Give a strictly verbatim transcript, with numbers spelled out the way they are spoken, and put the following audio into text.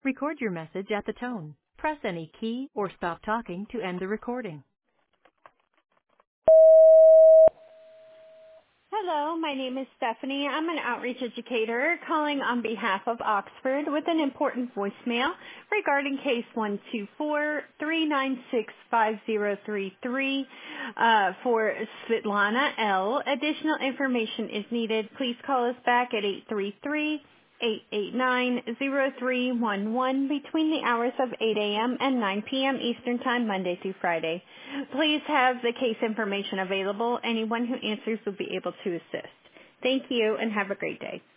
Record your message at the tone. Press any key or stop talking to end the recording. Hello, my name is Stephanie. I'm an outreach educator calling on behalf of Oxford with an important voicemail regarding case one two four, three nine six, five zero three three uh, for Svetlana L. Additional information is needed. Please call us back at eight three three, eight eight nine, zero three one one between the hours of eight a.m. and nine p.m. Eastern Time, Monday through Friday. Please have the case information available. Anyone who answers will be able to assist. Thank you and have a great day.